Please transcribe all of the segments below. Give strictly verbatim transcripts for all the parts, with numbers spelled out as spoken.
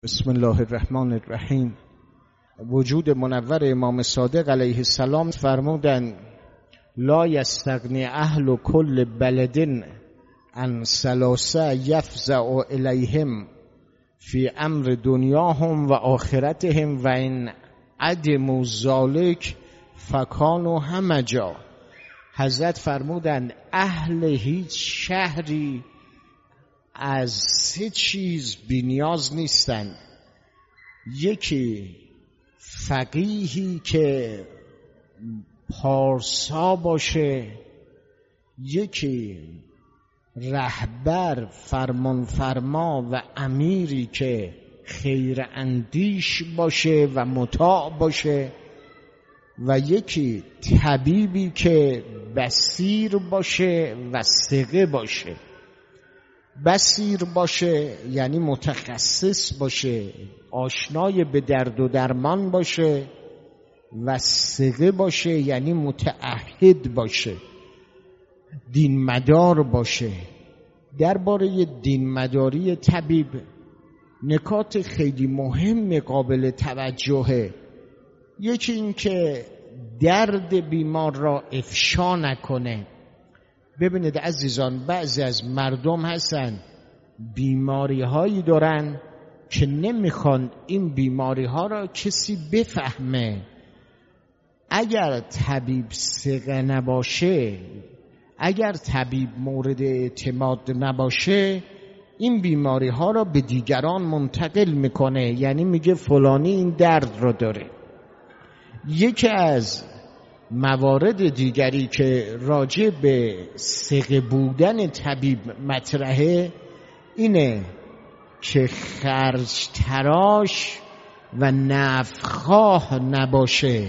بسم الله الرحمن الرحیم. وجود منور امام صادق علیه السلام فرمودن لا یستغنی اهل کل بلد عن ثلاثه یفزع الیهم فی امر دنیاهم و آخرتهم و این عدموا ذلک فکانوا همجا. حضرت فرمودن اهل هیچ شهری از سه چیز بی‌نیاز نیستن. یکی فقیهی که پارسا باشه، یکی رهبر فرمانفرما و امیری که خیر اندیش باشه و مطاع باشه، و یکی طبیبی که بصیر باشه و ثقه باشه. بصیر باشه یعنی متخصص باشه، آشنای به درد و درمان باشه، و ثقه باشه یعنی متعهد باشه، دین مدار باشه. درباره دین مداری طبیب نکات خیلی مهم قابل توجهه. یکی این که درد بیمار را افشا نکنه. ببینید عزیزان، بعضی از مردم هستن بیماری هایی دارن که نمیخوان این بیماری ها را کسی بفهمه. اگر طبیب ثقه نباشه، اگر طبیب مورد اعتماد نباشه، این بیماری ها را به دیگران منتقل میکنه، یعنی میگه فلانی این درد را داره. یکی از موارد دیگری که راجع به ثقه بودن طبیب مطرحه اینه که خرج تراش و نفخواه نباشه.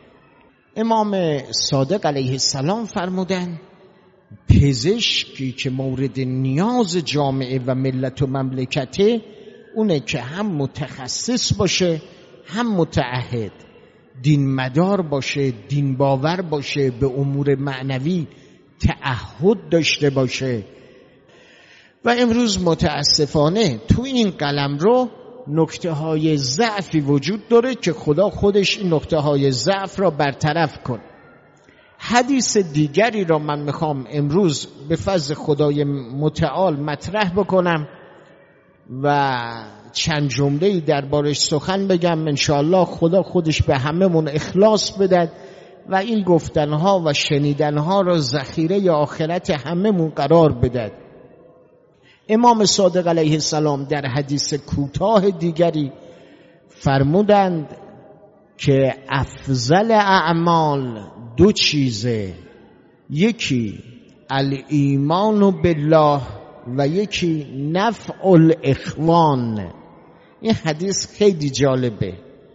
امام صادق علیه السلام فرمودن پزشکی که مورد نیاز جامعه و ملت و مملکته اونه که هم متخصص باشه، هم متعهد، دین مدار باشه، دین باور باشه، به امور معنوی تعهد داشته باشه. و امروز متاسفانه تو این قلمرو نکته های ضعفی وجود داره که خدا خودش این نکته های ضعف را برطرف کن. حدیث دیگری را من میخوام امروز به فضل خدای متعال مطرح بکنم و چند جمله‌ای دربارش سخن بگم. انشاءالله خدا خودش به هممون اخلاص بده و این گفتنها و شنیدنها را ذخیره آخرت هممون قرار بده. امام صادق علیه السلام در حدیث کوتاه دیگری فرمودند که افضل اعمال دو چیزه، یکی الایمان بالله و یکی نفع الاخوان. این حدیث خیلی جالبه.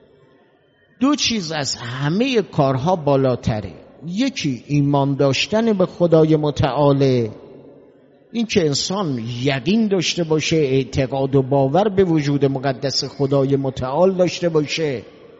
دو چیز از همه کارها بالاتره. یکی ایمان داشتن به خدای متعال، این که انسان یقین داشته باشه، اعتقاد و باور به وجود مقدس خدای متعال داشته باشه،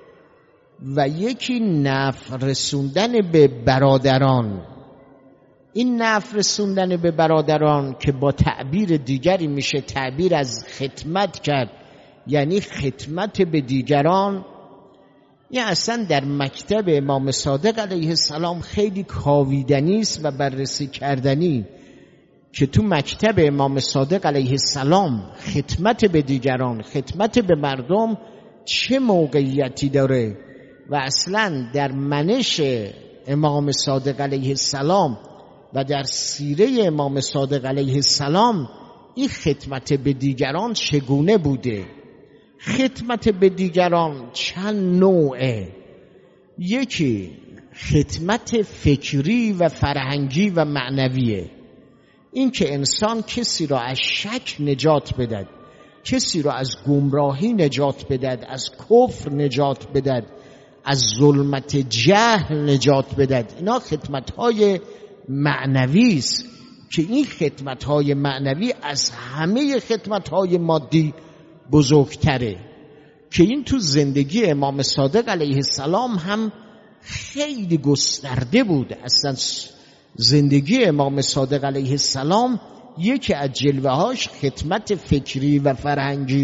و یکی نفع رسوندن به برادران. این نفع رسوندن به برادران که با تعبیر دیگری میشه تعبیر از خدمت کرد، یعنی خدمت به دیگران. این اصلا در مکتب امام صادق علیه السلام خیلی کاویدنی است و بررسی کردنی که تو مکتب امام صادق علیه السلام خدمت به دیگران، خدمت به مردم چه موقعیتی داره، و اصلا در منش امام صادق علیه السلام و در سیره امام صادق علیه السلام این خدمت به دیگران چگونه بوده. خدمت به دیگران چند نوعه. یکی خدمت فکری و فرهنگی و معنویه، این که انسان کسی را از شک نجات بدهد، کسی را از گمراهی نجات بدهد، از کفر نجات بدهد، از ظلمت جهل نجات بدهد. اینا خدمت‌های معنوی است که این خدمت‌های معنوی از همه خدمت‌های مادی بزرگتره، که این تو زندگی امام صادق علیه السلام هم خیلی گسترده بود. اصلا زندگی امام صادق علیه السلام یکی از جلوه‌هاش خدمت فکری و فرهنگی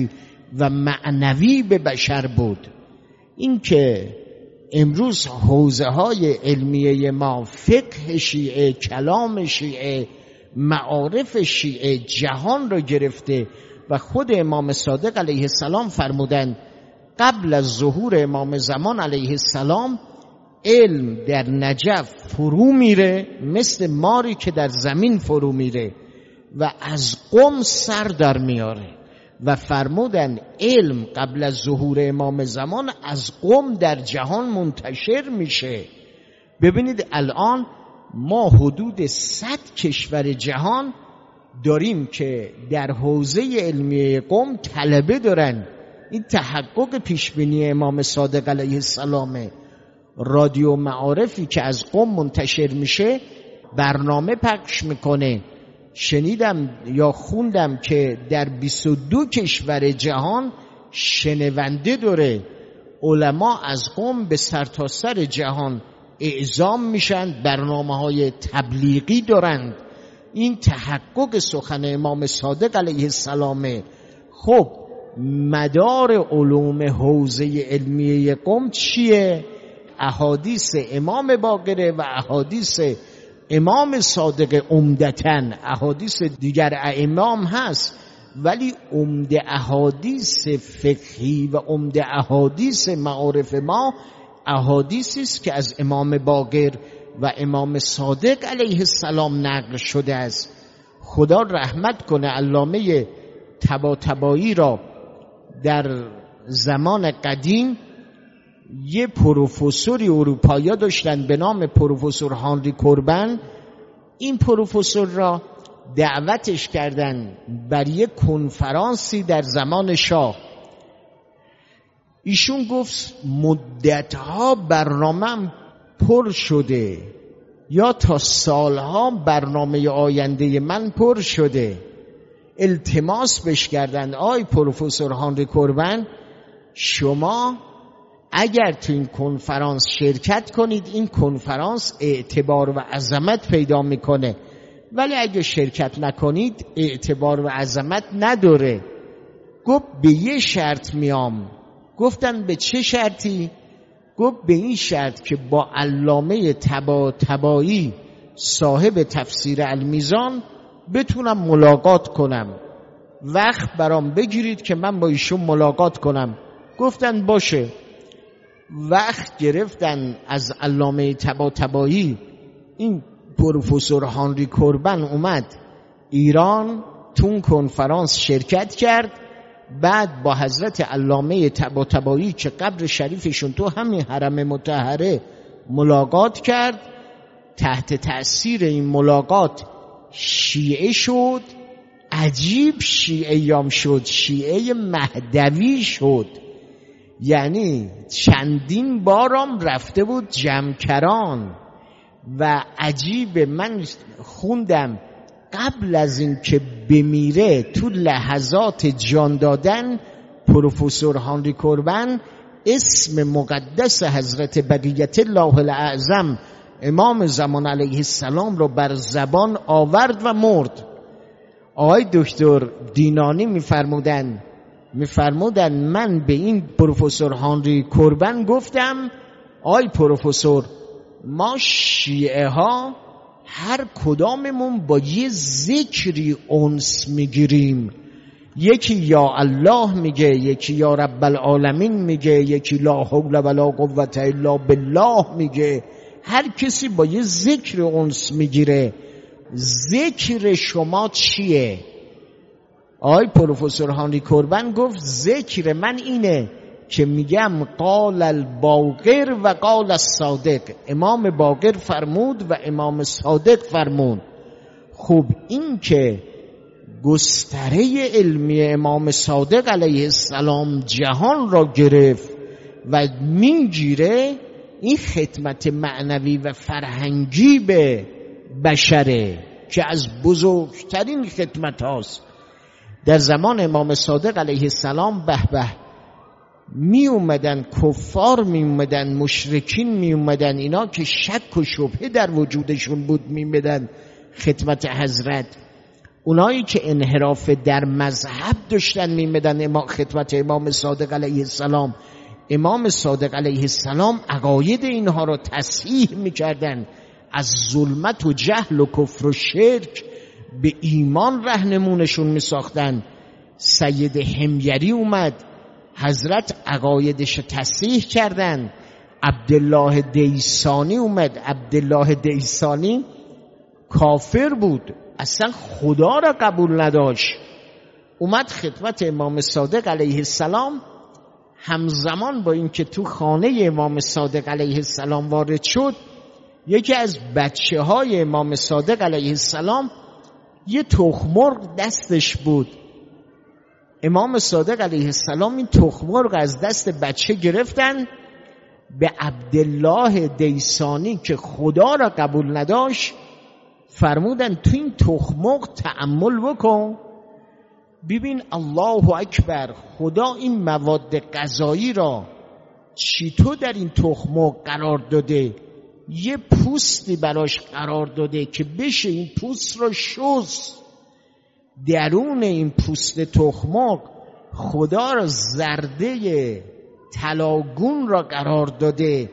و معنوی به بشر بود. این که امروز حوزه های علمیه ما، فقه شیعه، کلام شیعه، معارف شیعه جهان رو گرفته و خود امام صادق علیه السلام فرمودند قبل از ظهور امام زمان علیه السلام علم در نجف فرو میره مثل ماری که در زمین فرو میره و از قم سر در میاره و فرمودن علم قبل از ظهور امام زمان از قم در جهان منتشر میشه. ببینید الان ما حدود صد کشور جهان داریم که در حوزه علمیه قم طلبه دارن. این تحقق پیشبینی امام صادق علیه السلامه. رادیو معارفی که از قم منتشر میشه برنامه پخش میکنه. شنیدم یا خوندم که در بیست و دو کشور جهان شنونده داره. علما از قم به سرتاسر سر جهان اعزام میشن، برنامه های تبلیغی دارند. این تحقق سخن امام صادق علیه السلامه. خب مدار علوم حوزه علمیه قم چیه؟ احادیث امام باقره و احادیث امام صادق عمدتاً. احادیث دیگر ائمه هست ولی عمده احادیث فقهی و عمده احادیث معارف ما احادیثی است که از امام باقر و امام صادق علیه السلام نقل شده است. خدا رحمت کنه علامه طباطبایی را. در زمان قدیم یه پروفسوری اروپایی داشتن به نام پروفسور هانری کوربن. این پروفسور را دعوتش کردن بر یک کنفرانسی در زمان شاه. ایشون گفت مدتها برنامه‌ام پر شده یا تا سالها برنامه آینده من پر شده. التماس بش کردن آی پروفسور هانری کوربن شما اگر تو این کنفرانس شرکت کنید این کنفرانس اعتبار و عظمت پیدا میکنه، ولی اگه شرکت نکنید اعتبار و عظمت نداره. گفت به یه شرط میام. گفتن به چه شرطی؟ گفت به این شرط که با علامه طباطبایی صاحب تفسیر المیزان بتونم ملاقات کنم. وقت برام بگیرید که من با ایشون ملاقات کنم. گفتن باشه. وقت گرفتن از علامه طباطبایی. این پروفسور هانری کوربن اومد ایران، تون کنفرانس شرکت کرد. بعد با حضرت علامه طباطبایی که قبر شریفشون تو همین حرم مطهره ملاقات کرد. تحت تأثیر این ملاقات شیعه شد. عجیب شیعیام شد، شیعه مهدوی شد. یعنی چندین بارم رفته بود جمکران. و عجیب، من خوندم قبل از این که بمیره تو لحظات جان دادن پروفسور هانری کوربن اسم مقدس حضرت بقیت الله الاعظم امام زمان علیه السلام رو بر زبان آورد و مرد. آقای دکتر دینانی میفرمودن میفرمودن من به این پروفسور هانری کوربن گفتم آقای پروفسور ما شیعه ها هر کداممون با یه ذکری انس میگیریم. یکی یا الله میگه، یکی یا رب العالمین میگه، یکی لا حول ولا قوة الا بالله میگه. هر کسی با یه ذکر انس میگیره. ذکر شما چیه؟ آقای پروفسور هانری کوربن گفت ذکر من اینه که میگم قال الباقر و قال الصادق. امام باقر فرمود و امام صادق فرمود. خب این که گستره علمی امام صادق علیه السلام جهان را گرفت و میگیره، این خدمت معنوی و فرهنگی به بشره که از بزرگترین خدمت هاست. در زمان امام صادق علیه السلام به به می اومدن کفار، می اومدن مشرکین، می اومدن اینا که شک و شبهه در وجودشون بود، می اومدن خدمت حضرت. اونایی که انحراف در مذهب داشتن میمدن امام خدمت امام صادق علیه السلام، امام صادق علیه السلام عقاید اینها رو تصحیح میکردن، از ظلمت و جهل و کفر و شرک به ایمان رهنمونشون میساختن. سید حمیری اومد، حضرت عقایدش تصحیح کردن. عبدالله دیسانی اومد، عبدالله دیسانی کافر بود، اصلا خدا را قبول نداشت، اومد خدمت امام صادق علیه السلام. همزمان با اینکه تو خانه امام صادق علیه السلام وارد شد، یکی از بچه های امام صادق علیه السلام یه تخمرغ دستش بود. امام صادق علیه السلام این تخمرغ از دست بچه گرفتن، به عبدالله دیسانی که خدا را قبول نداشت فرمودن تو این تخمرغ تأمل بکن، ببین الله اکبر، خدا این مواد غذایی را چطور در این تخمرغ قرار داده، یه پوستی براش قرار داده که بشه این پوست را شست. درون این پوست تخمرغ خدا را زرده طلاگون را قرار داده،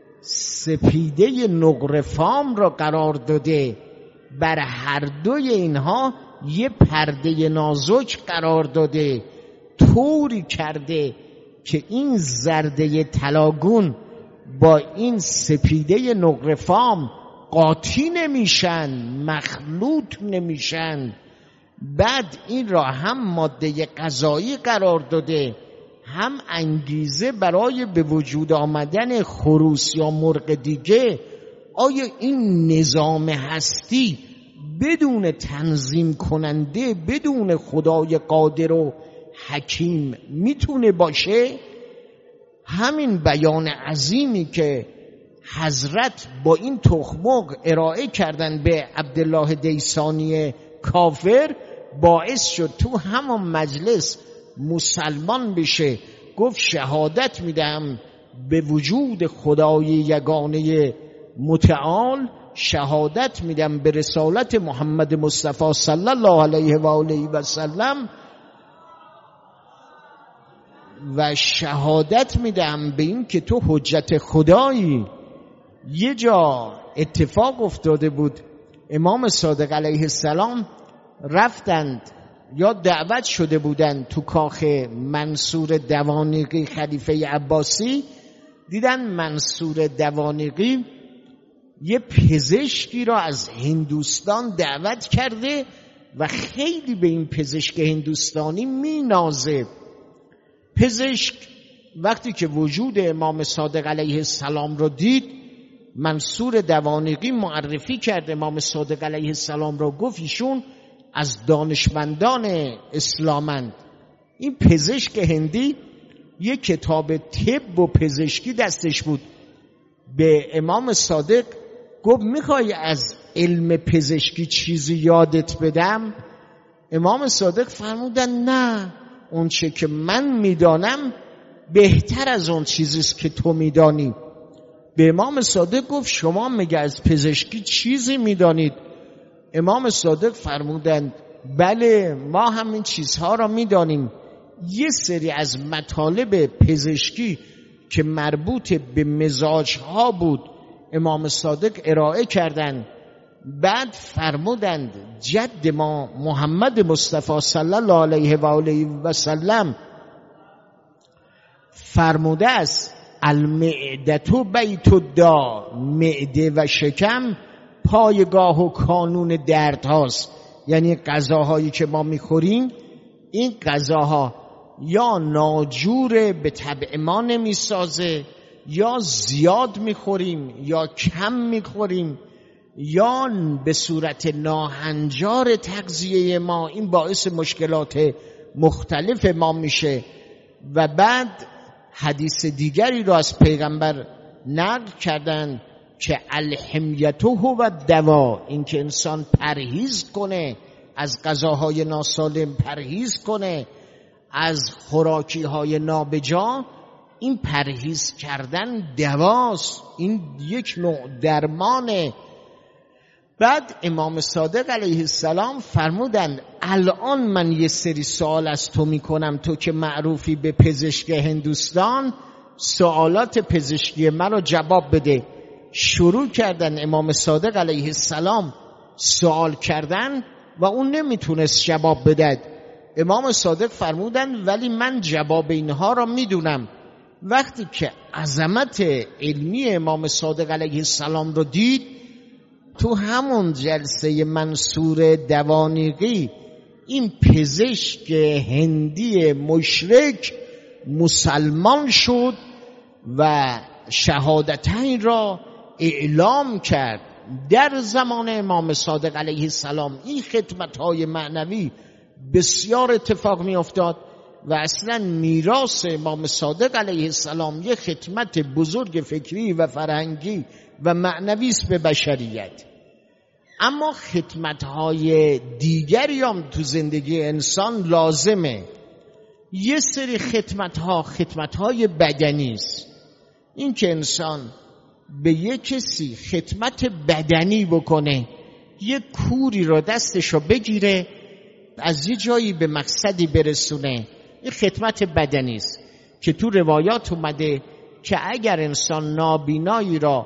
سپیده نقره‌فام را قرار داده، بر هر دوی اینها یه پرده نازک قرار داده، طوری کرده که این زرده طلاگون با این سپیده نقره‌فام قاطی نمیشن، مخلوط نمیشن. بعد این را هم ماده غذایی قرار داده، هم انگیزه برای به وجود آمدن خروس یا مرغ دیگه. آیا این نظام هستی بدون تنظیم کننده، بدون خدای قادر و حکیم میتونه باشه؟ همین بیان عظیمی که حضرت با این تخمرغ ارائه کردن به عبدالله دیسانی کافر باعث شد تو همون مجلس مسلمان بشه. گفت شهادت میدم به وجود خدای یگانه متعال، شهادت میدم به رسالت محمد مصطفی صلی الله علیه و آله و سلم، و شهادت میدم به این که تو حجت خدایی. یه جا اتفاق افتاده بود، امام صادق علیه السلام رفتند یا دعوت شده بودند تو کاخ منصور دوانیقی خلیفه عباسی. دیدن منصور دوانیقی یه پزشکی را از هندوستان دعوت کرده و خیلی به این پزشک هندوستانی مینازه. پزشک وقتی که وجود امام صادق علیه السلام را دید، منصور دوانیقی معرفی کرد امام صادق علیه السلام را، گفت ایشون از دانشمندان اسلامند. این پزشک هندی یک کتاب طب و پزشکی دستش بود. به امام صادق گفت میخوای از علم پزشکی چیزی یادت بدم؟ امام صادق فرمودن نه، اون چه که من میدانم بهتر از اون چیزیست که تو میدانی. به امام صادق گفت شما مگه از پزشکی چیزی میدانید؟ امام صادق فرمودند بله ما همین چیزها را میدانیم. یه سری از مطالب پزشکی که مربوط به مزاجها بود امام صادق ارائه کردند. بعد فرمودند جد ما محمد مصطفی صلی الله علیه و آله و سلم فرموده است المعدة بیت الداء، معده و شکم پایگاه و کانون درد هاست. یعنی غذاهایی که ما میخوریم، این غذاها یا ناجور به طبع ما نمیسازه، یا زیاد میخوریم یا کم میخوریم، یا به صورت ناهنجار تغذیه ما، این باعث مشکلات مختلف ما میشه. و بعد حدیث دیگری رو از پیغمبر نقل کردن که الحمیته هو دوا، این که انسان پرهیز کنه از غذاهای ناسالم، پرهیز کنه از خوراکی های نابجا، این پرهیز کردن دواست، این یک نوع درمانه. بعد امام صادق علیه السلام فرمودند الان من یه سری سوال از تو میکنم، تو که معروفی به پزشک هندوستان، سوالات پزشکی من رو جواب بده. شروع کردن امام صادق علیه السلام سوال کردن و اون نمیتونست جواب بده. امام صادق فرمودن ولی من جواب اینها را میدونم. وقتی که عظمت علمی امام صادق علیه السلام رو دید، تو همون جلسه منصور دوانیقی این پزشک هندی مشرک مسلمان شد و شهادتین را اعلام کرد. در زمان امام صادق علیه السلام این خدمت‌های معنوی بسیار اتفاق می افتاد و اصلا میراث امام صادق علیه السلام یک خدمت بزرگ فکری و فرهنگی و معنوی است به بشریت. اما خدمت‌های دیگری هم تو زندگی انسان لازمه. یه سری خدمت‌ها خدمت‌های بدنی است. این که انسان به یک کسی خدمت بدنی بکنه، یه کوری رو دستشو بگیره از یه جایی به مقصدی برسونه، این خدمت بدنی است که تو روایات اومده که اگر انسان نابینایی را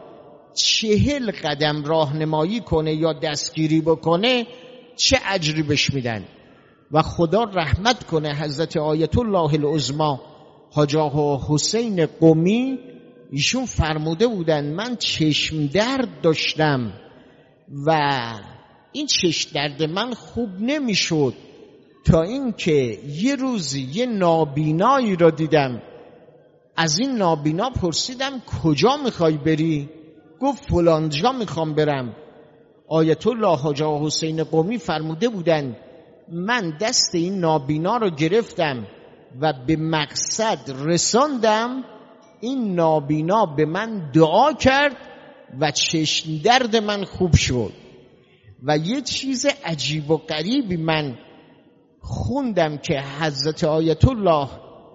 چهل قدم راهنمایی کنه یا دستگیری بکنه چه اجری بهش میدن. و خدا رحمت کنه حضرت آیت الله العظما حاج آقا حسین قمی، ایشون فرموده بودن من چشم درد داشتم و این چشم درد من خوب نمیشد تا اینکه یه روزی یه نابینایی را دیدم. از این نابینا پرسیدم کجا میخوای بری؟ گفت فلان جا میخوام برم. آیت الله حاج آقا حسین قمی فرموده بودن من دست این نابینا رو گرفتم و به مقصد رساندم. این نابینا به من دعا کرد و چشم درد من خوب شد. و یه چیز عجیب و غریبی من خوندم که حضرت آیت الله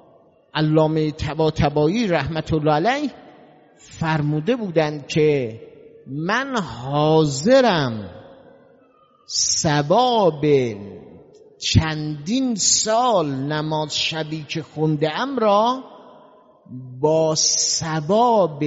علامه طباطبایی رحمت الله علیه فرموده بودند که من حاضرم ثواب چندین سال نماز شبی که خونده ام را با ثواب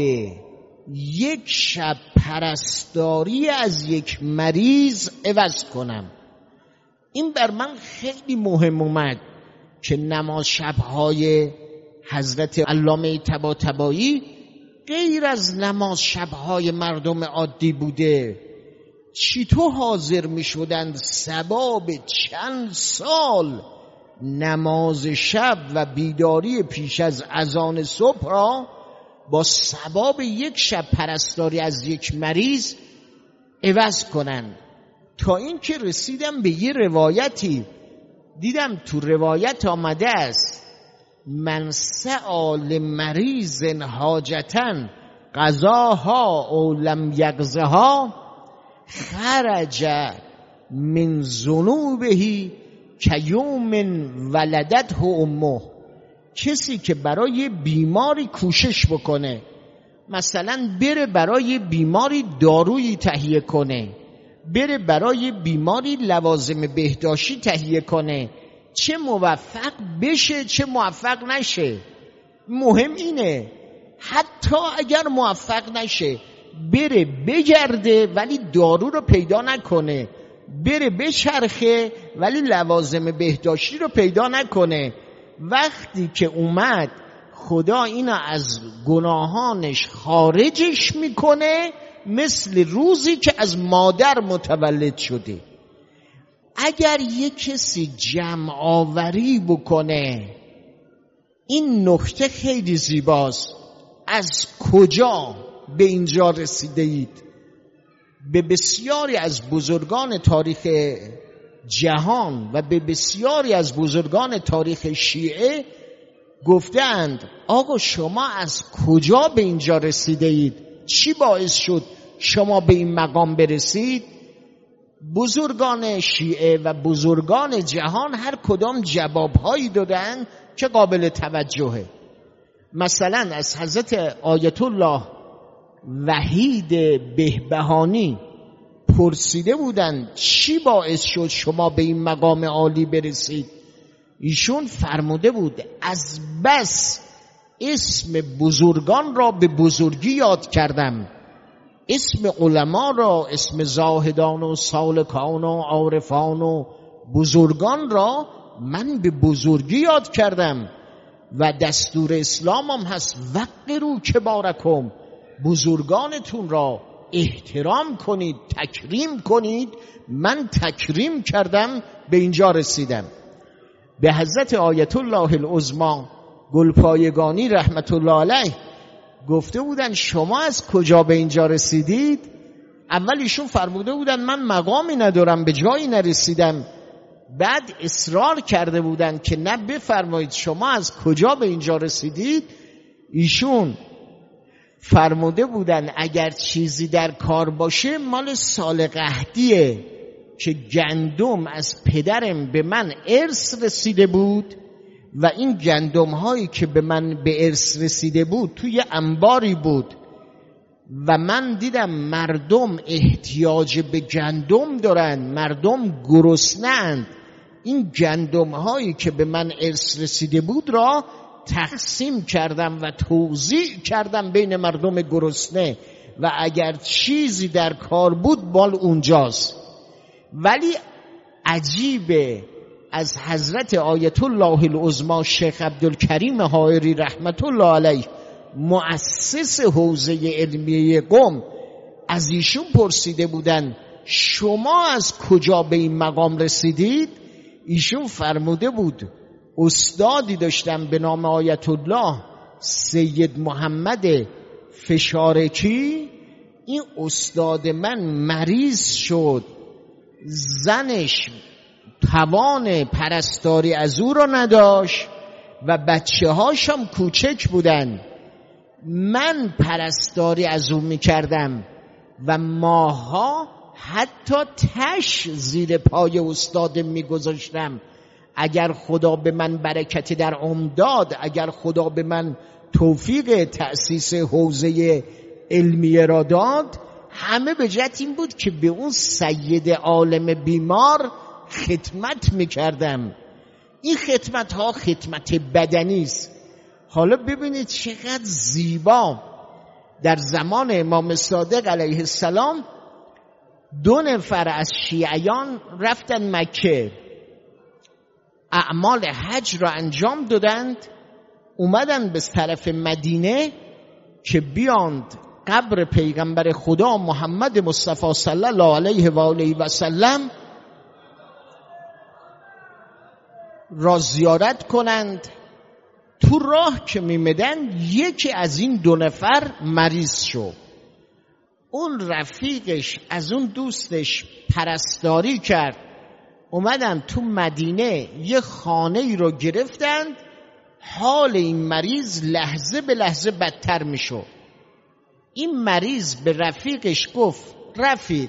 یک شب پرستاری از یک مریض عوض کنم. این بر من خیلی مهم اومد که نماز شبهای حضرت علامه طباطبایی غیر از نماز شبهای مردم عادی بوده. چطور حاضر می شدند ثواب چند سال نماز شب و بیداری پیش از اذان صبح را با ثواب یک شب پرستاری از یک مریض عوض کنند. تا اینکه رسیدم به یه روایتی، دیدم تو روایت آمده است من سأل مریض حاجتن قضاها او لم یقضها خرج من ذنوبه کیوم ولدته امه. کسی که برای بیماری کوشش بکنه، مثلا بره برای بیماری دارویی تهیه کنه، بره برای بیماری لوازم بهداشتی تهیه کنه، چه موفق بشه چه موفق نشه، مهم اینه حتی اگر موفق نشه بره بگرده ولی دارو رو پیدا نکنه، بره بچرخه ولی لوازم بهداشتی رو پیدا نکنه. وقتی که اومد خدا اینو از گناهانش خارجش میکنه مثل روزی که از مادر متولد شده. اگر یک کسی جمع آوری بکنه، این نکته خیلی زیباست، از کجا به اینجا رسیده اید؟ به بسیاری از بزرگان تاریخ جهان و به بسیاری از بزرگان تاریخ شیعه گفتند آقا شما از کجا به اینجا رسیده اید؟ چی باعث شد شما به این مقام برسید؟ بزرگان شیعه و بزرگان جهان هر کدام جوابهایی دادن که قابل توجهه. مثلا از حضرت آیت الله وحید بهبهانی پرسیده بودن چی باعث شد شما به این مقام عالی برسید، ایشون فرموده بود از بس اسم بزرگان را به بزرگی یاد کردم، اسم علما را، اسم زاهدان و سالکان و عارفان و بزرگان را من به بزرگی یاد کردم و دستور اسلام هم هست وقروا کبارکم، بزرگانتون را احترام کنید، تکریم کنید. من تکریم کردم، به اینجا رسیدم. به حضرت آیت الله العظمی گلپایگانی رحمت الله علیه گفته بودن شما از کجا به اینجا رسیدید؟ اول ایشون فرموده بودن من مقامی ندارم، به جایی نرسیدم. بعد اصرار کرده بودن که نه بفرمایید شما از کجا به اینجا رسیدید. ایشون فرموده بودن اگر چیزی در کار باشه مال سال قحطیه که گندم از پدرم به من ارث رسیده بود و این گندم هایی که به من به ارث رسیده بود توی انباری بود و من دیدم مردم احتیاج به گندم دارن، مردم گرسنه‌اند، این گندم هایی که به من ارث رسیده بود را تقسیم کردم و توزیع کردم بین مردم گرسنه و اگر چیزی در کار بود مال اونجاست. ولی عجیبه از حضرت آیت الله العظمی شیخ عبدالکریم حائری رحمت الله علیه مؤسس حوزه علمیه قم، از ایشون پرسیده بودن شما از کجا به این مقام رسیدید؟ ایشون فرموده بود استادی داشتم به نام آیت الله سید محمد فشارکی، این استاد من مریض شد، زنش توان پرستاری از او را نداشت و بچه هاشم کوچک بودن، من پرستاری از او میکردم و ماها حتی تش زیر پای استاد میگذاشتم. اگر خدا به من برکتی در عمر داد، اگر خدا به من توفیق تأسیس حوزه علمیه را داد، همه به جهت این بود که به اون سید عالم بیمار خدمت میکردم. این خدمت ها خدمت بدنی است. حالا ببینید چقدر زیبا در زمان امام صادق علیه السلام دو نفر از شیعیان رفتن مکه، اعمال حج را انجام دادند، اومدن به طرف مدینه که بیاند قبر پیغمبر خدا محمد مصطفی صلی الله علیه و آله و سلم را زیارت کنند. تو راه که میمدن یکی از این دو نفر مریض شد. اون رفیقش از اون دوستش پرستاری کرد، اومدن تو مدینه یه خانه ای رو گرفتند. حال این مریض لحظه به لحظه بدتر میشد. این مریض به رفیقش گفت رفیق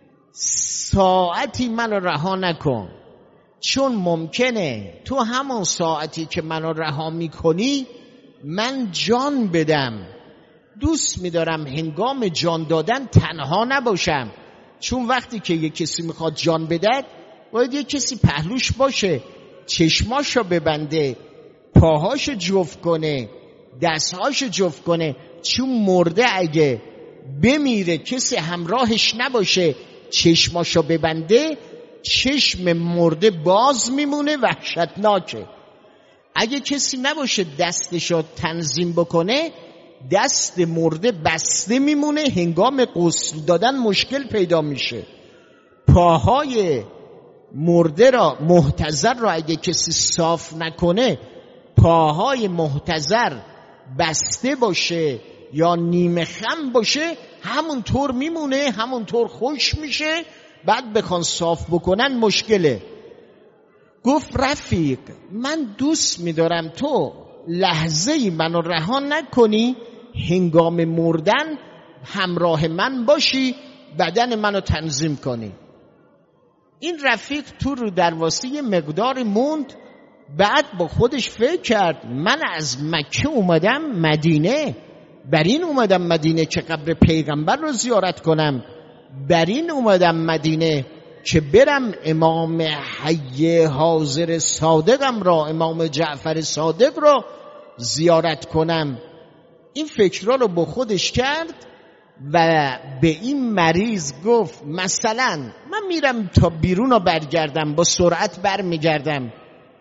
ساعتی منو رها نکن، چون ممکنه تو همون ساعتی که منو رها میکنی من جان بدم. دوست میدارم هنگام جان دادن تنها نباشم، چون وقتی که یک کسی میخواد جان بدهد باید یک کسی پهلوش باشه، چشماشو ببنده، پاهاشو جفت کنه، دستهاشو جفت کنه، چون مرده اگه بمیره کسی همراهش نباشه چشماشو ببنده، چشم مرده باز میمونه، وحشتناکه. اگه کسی نباشه دستشو تنظیم بکنه دست مرده بسته میمونه، هنگام غسل دادن مشکل پیدا میشه. پاهای مرده را محتضر را اگه کسی صاف نکنه، پاهای محتضر بسته باشه یا نیمه خم باشه همونطور میمونه، همونطور خوش میشه، بعد بخوان صاف بکنن مشکله. گفت رفیق من دوست میدارم تو لحظه ای منو رها نکنی، هنگام مردن همراه من باشی، بدن منو تنظیم کنی. این رفیق تو رو درواسه یه مقدار موند، بعد با خودش فکر کرد من از مکه اومدم مدینه، بر این اومدم مدینه که قبر پیغمبر رو زیارت کنم، بر این اومدم مدینه که برم امام حی حاضر صادقم را، امام جعفر صادق را زیارت کنم. این فکرها رو با خودش کرد و به این مریض گفت مثلا من میرم تا بیرون رو برگردم، با سرعت برمیگردم.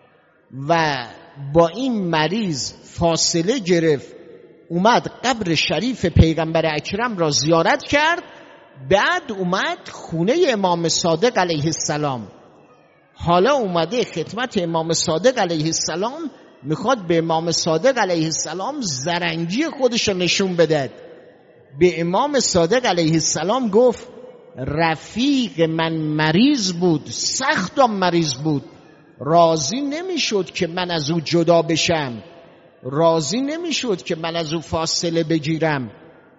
و با این مریض فاصله گرفت، اومد قبر شریف پیغمبر اکرم را زیارت کرد، بعد اومد خونه امام صادق علیه السلام. حالا اومده خدمت امام صادق علیه السلام، میخواد به امام صادق علیه السلام زرنگی خودش رو نشون بده. به امام صادق علیه السلام گفت رفیق من مریض بود، سختم مریض بود، راضی نمیشد که من از او جدا بشم، راضی نمیشد که من از او فاصله بگیرم،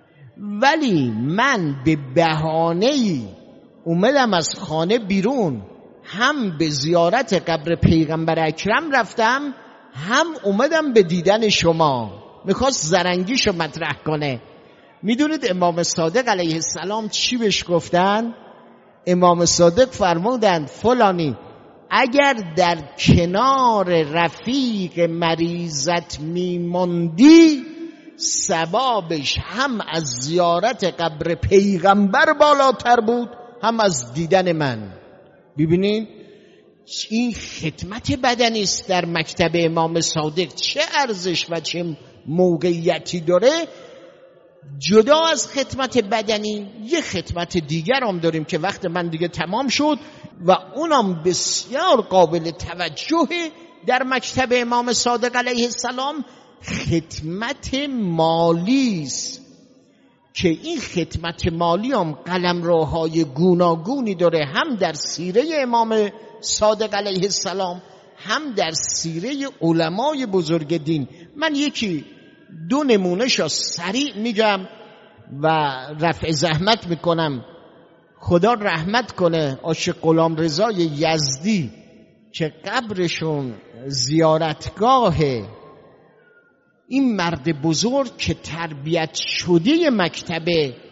ولی من به بهانه‌ای اومدم از خانه بیرون، هم به زیارت قبر پیغمبر اکرم رفتم، هم اومدم به دیدن شما. میخواست زرنگیشو مطرح کنه. میدونید امام صادق علیه السلام چی بهش گفتن؟ امام صادق فرمودند فلانی اگر در کنار رفیق مریضت میموندی ثوابش هم از زیارت قبر پیغمبر بالاتر بود، هم از دیدن من. ببینید این خدمت بدنی است در مکتب امام صادق، چه ارزش و چه موقعیتی داره. جدا از خدمت بدنی یه خدمت دیگر هم داریم که وقت من دیگه تمام شد و اونم بسیار قابل توجه در مکتب امام صادق علیه السلام، خدمت مالی است که این خدمت مالی هم قلمروهای گوناگونی داره، هم در سیره امام صادق علیه السلام، هم در سیره علمای بزرگ دین. من یکی دو نمونه‌شو سریع میگم و رفع زحمت میکنم. خدا رحمت کنه عاشق غلامرضا یزدی که قبرشون زیارتگاه این مرد بزرگ که تربیت شده مکتب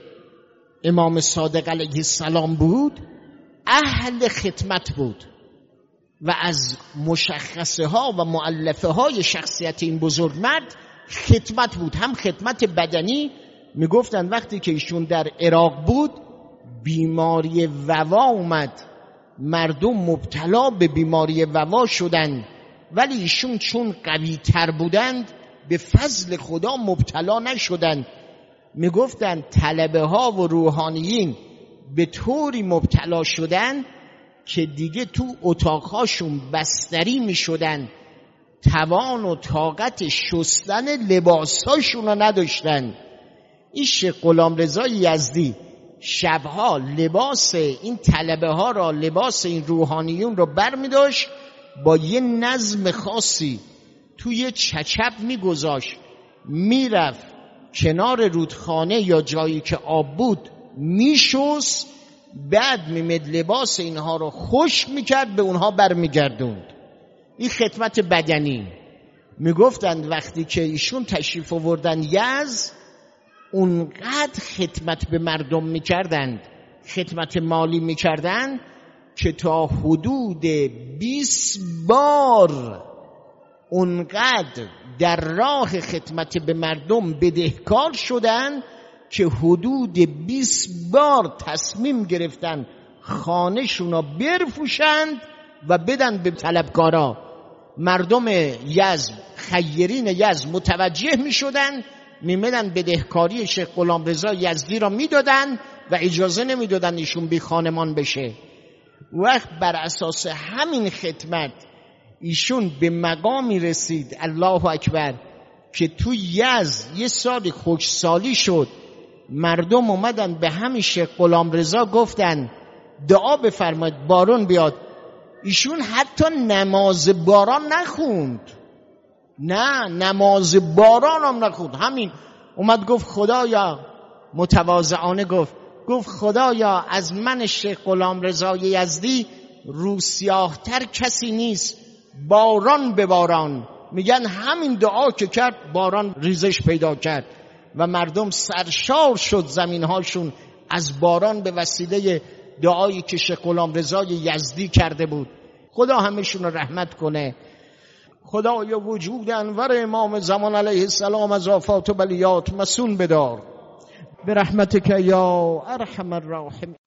امام صادق علیه السلام بود، اهل خدمت بود و از مشخصه ها و مؤلفه های شخصیت این بزرگ مرد خدمت بود، هم خدمت بدنی. میگفتن وقتی که ایشون در عراق بود بیماری وبا اومد، مردم مبتلا به بیماری وبا شدند، ولی ایشون چون قوی تر بودند به فضل خدا مبتلا نشدند. میگفتن طلبه ها و روحانیین به طوری مبتلا شدند که دیگه تو اتاقهاشون بستری میشدن، توان و طاقت شستن لباسهاشون رو نداشتن. این شیخ غلامرضا یزدی شبها لباس این طلبه ها را، لباس این روحانیون رو بر می داشت، با یه نظم خاصی توی چچب می گذاشت، می رفت کنار رودخانه یا جایی که آب بود می شست، بعد می مد لباس اینها رو خشک می کرد، به اونها بر می گردوند. این خدمت بدنی. می گفتند وقتی که ایشون تشریف آوردن یزد، اونقدر خدمت به مردم می کردند، خدمت مالی می کردند که تا حدود بیست بار اونقدر در راه خدمت به مردم بدهکار شدند که حدود بیست بار تصمیم گرفتن خانه‌شون رو برفروشند و بدن به طلبکارا. مردم یزد، خیرین یزد متوجه می شدن، می مدن بدهکاری شیخ غلامرضا یزدی را می دادن و اجازه نمی دادن ایشون بی خانمان بشه. وقت بر اساس همین خدمت ایشون به مقامی رسید، الله اکبر، که تو یزد یه سال خشکسالی شد. مردم اومدن به همین شیخ غلامرضا گفتن دعا بفرمایید بارون بیاد. ایشون حتی نماز باران نخوند، نه نماز باران هم نخوند، همین اومد گفت خدایا، متواضعانه گفت گفت خدایا از من شیخ غلامرضا یزدی روسیاه‌تر کسی نیست، باران به باران. میگن همین دعا که کرد باران ریزش پیدا کرد و مردم سرشار شد زمینهاشون از باران به وسیله دعایی که شیخ غلامرضا یزدی کرده بود. خدا همشون رو رحمت کنه. خدای وجود انور امام زمان علیه السلام از آفات و بلیات مسون بدار، به رحمتک یا ارحم الراحمین.